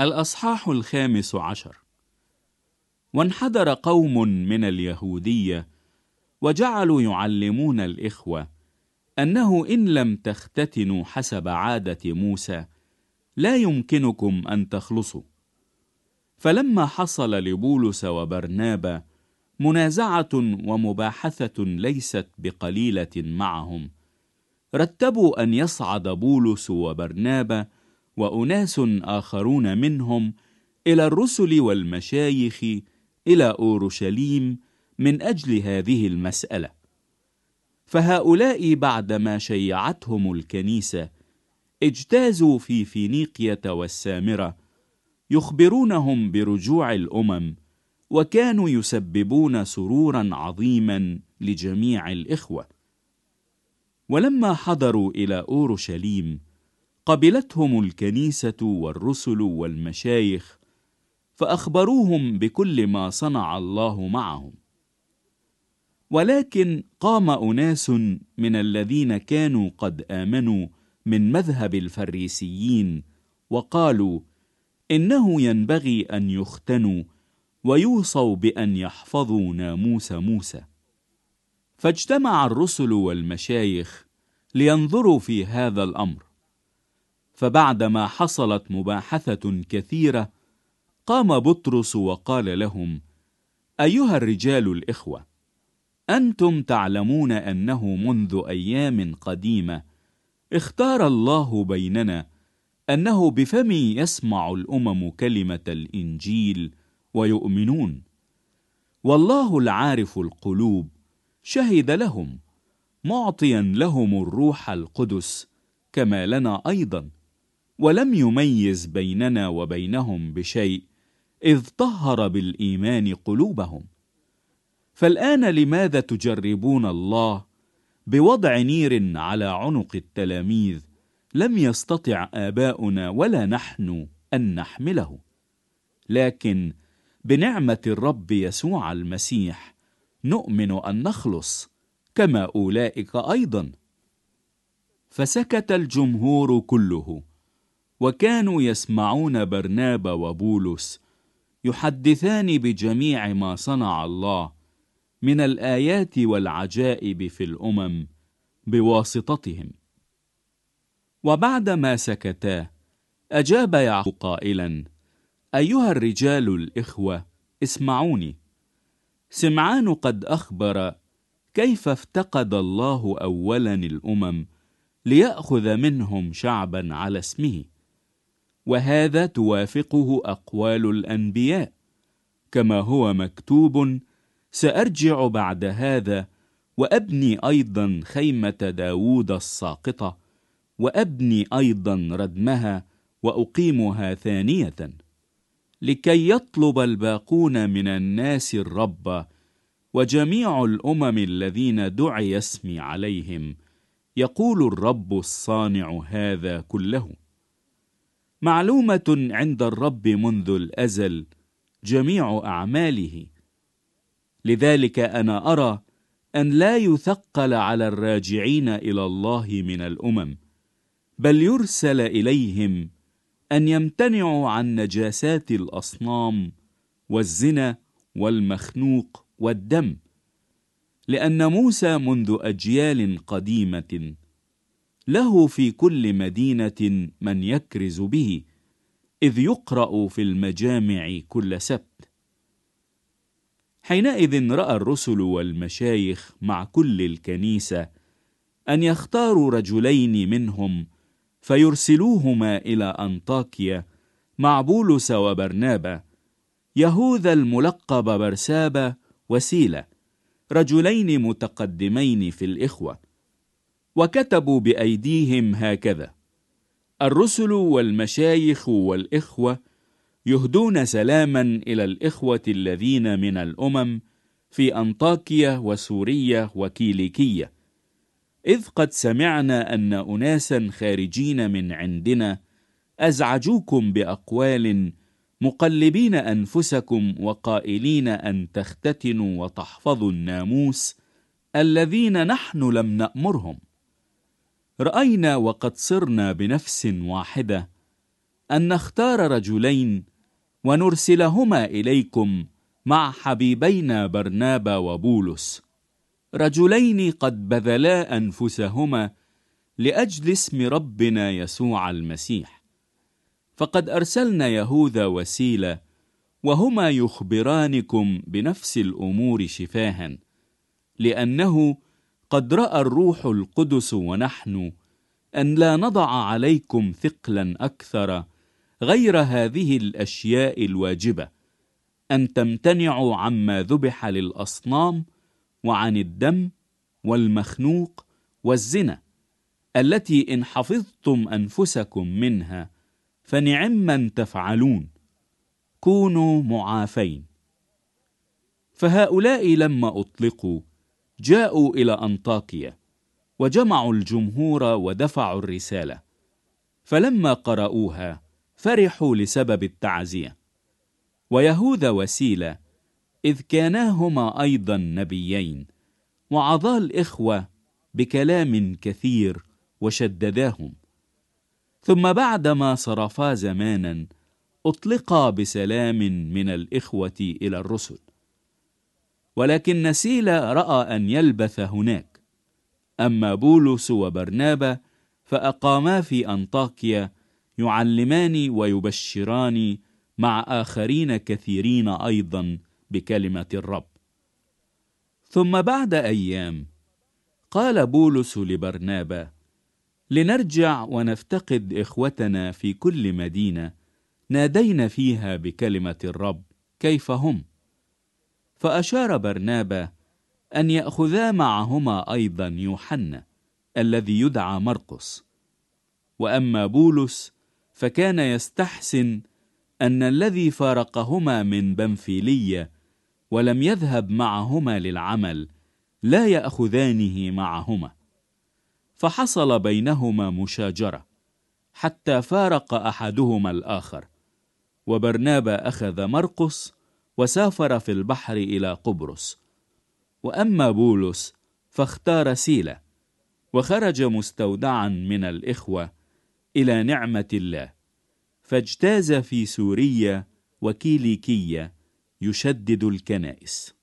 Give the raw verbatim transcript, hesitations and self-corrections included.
الأصحاح الخامس عشر. وانحدر قوم من اليهودية وجعلوا يعلمون الإخوة أنه إن لم تختتنوا حسب عادة موسى لا يمكنكم أن تخلصوا. فلما حصل لبولس وبرنابا منازعة ومباحثة ليست بقليلة معهم، رتبوا أن يصعد بولس وبرنابا وأناس آخرون منهم إلى الرسل والمشايخ إلى أورشليم من أجل هذه المسألة. فهؤلاء بعدما شيعتهم الكنيسة اجتازوا في فينيقية والسامرة يخبرونهم برجوع الأمم، وكانوا يسببون سرورا عظيما لجميع الإخوة. ولما حضروا إلى أورشليم قبلتهم الكنيسة والرسل والمشايخ، فأخبروهم بكل ما صنع الله معهم. ولكن قام أناس من الذين كانوا قد آمنوا من مذهب الفريسيين وقالوا إنه ينبغي أن يختنوا ويوصوا بأن يحفظوا ناموس موسى. فاجتمع الرسل والمشايخ لينظروا في هذا الأمر. فبعدما حصلت مباحثة كثيرة قام بطرس وقال لهم: أيها الرجال الإخوة، أنتم تعلمون أنه منذ أيام قديمة اختار الله بيننا أنه بفمي يسمع الأمم كلمة الإنجيل ويؤمنون، والله العارف القلوب شهد لهم معطيا لهم الروح القدس كما لنا أيضا، ولم يميز بيننا وبينهم بشيء إذ طهر بالإيمان قلوبهم. فالآن لماذا تجربون الله بوضع نير على عنق التلاميذ لم يستطع آباؤنا ولا نحن أن نحمله؟ لكن بنعمة الرب يسوع المسيح نؤمن أن نخلص كما أولئك أيضا. فسكت الجمهور كله، وكانوا يسمعون برنابا وبولس يحدثان بجميع ما صنع الله من الآيات والعجائب في الأمم بواسطتهم. وبعدما سكتا أجاب يعقوب قائلا: أيها الرجال الإخوة، اسمعوني. سمعان قد أخبر كيف افتقد الله أولا الأمم ليأخذ منهم شعبا على اسمه، وهذا توافقه أقوال الأنبياء، كما هو مكتوب: سأرجع بعد هذا وأبني أيضا خيمة داود الساقطة، وأبني أيضا ردمها وأقيمها ثانية، لكي يطلب الباقون من الناس الرب، وجميع الأمم الذين دعي اسمي عليهم، يقول الرب الصانع هذا كله. معلومة عند الرب منذ الأزل جميع أعماله، لذلك أنا أرى أن لا يثقل على الراجعين إلى الله من الأمم، بل يرسل إليهم أن يمتنعوا عن نجاسات الأصنام والزنا والمخنوق والدم، لأن موسى منذ أجيال قديمة له في كل مدينة من يكرز به، إذ يقرأ في المجامع كل سبت. حينئذ رأى الرسل والمشايخ مع كل الكنيسة أن يختاروا رجلين منهم فيرسلوهما إلى أنطاكيا مع بولس وبرنابا، يهوذا الملقب برسابا وسيلة، رجلين متقدمين في الإخوة. وكتبوا بأيديهم هكذا: الرسل والمشايخ والإخوة يهدون سلاما إلى الإخوة الذين من الأمم في أنطاكيا وسوريا وكيليكية، إذ قد سمعنا أن أناسا خارجين من عندنا أزعجوكم بأقوال مقلبين أنفسكم وقائلين أن تختتنوا وتحفظوا الناموس الذين نحن لم نأمرهم. رأينا وقد صرنا بنفس واحدة أن نختار رجلين ونرسلهما إليكم مع حبيبينا برنابا وبولس، رجلين قد بذلا أنفسهما لأجل اسم ربنا يسوع المسيح. فقد أرسلنا يهوذا وسيلة، وهما يخبرانكم بنفس الأمور شفاها، لأنه قد رأى الروح القدس ونحن أن لا نضع عليكم ثقلا أكثر غير هذه الأشياء الواجبة: أن تمتنعوا عما ذبح للأصنام، وعن الدم والمخنوق والزنا، التي إن حفظتم أنفسكم منها فنعما تفعلون. كونوا معافين. فهؤلاء لما أطلقوا جاءوا إلى أنطاكيا، وجمعوا الجمهور ودفعوا الرسالة، فلما قرأوها فرحوا لسبب التعزية. ويهوذا وسيلة إذ كاناهما أيضا نبيين، وعظا الإخوة بكلام كثير وشدداهم. ثم بعدما صرفا زمانا أطلقا بسلام من الإخوة إلى الرسل. ولكن سيلة رأى أن يلبث هناك، أما بولس وبرنابا فأقاما في أنطاكيا يعلمان ويبشران مع آخرين كثيرين أيضا بكلمة الرب. ثم بعد أيام قال بولس لبرنابا: لنرجع ونفتقد إخوتنا في كل مدينة نادينا فيها بكلمة الرب كيف هم. فأشار برنابا أن يأخذا معهما أيضا يوحنا الذي يدعى مرقس. وأما بولس فكان يستحسن أن الذي فارقهما من بنفيلية ولم يذهب معهما للعمل لا يأخذانه معهما. فحصل بينهما مشاجرة حتى فارق أحدهما الآخر، وبرنابا أخذ مرقس وسافر في البحر إلى قبرص. وأما بولس فاختار سيلة، وخرج مستودعا من الإخوة إلى نعمة الله، فاجتاز في سوريا وكيليكية يشدد الكنائس.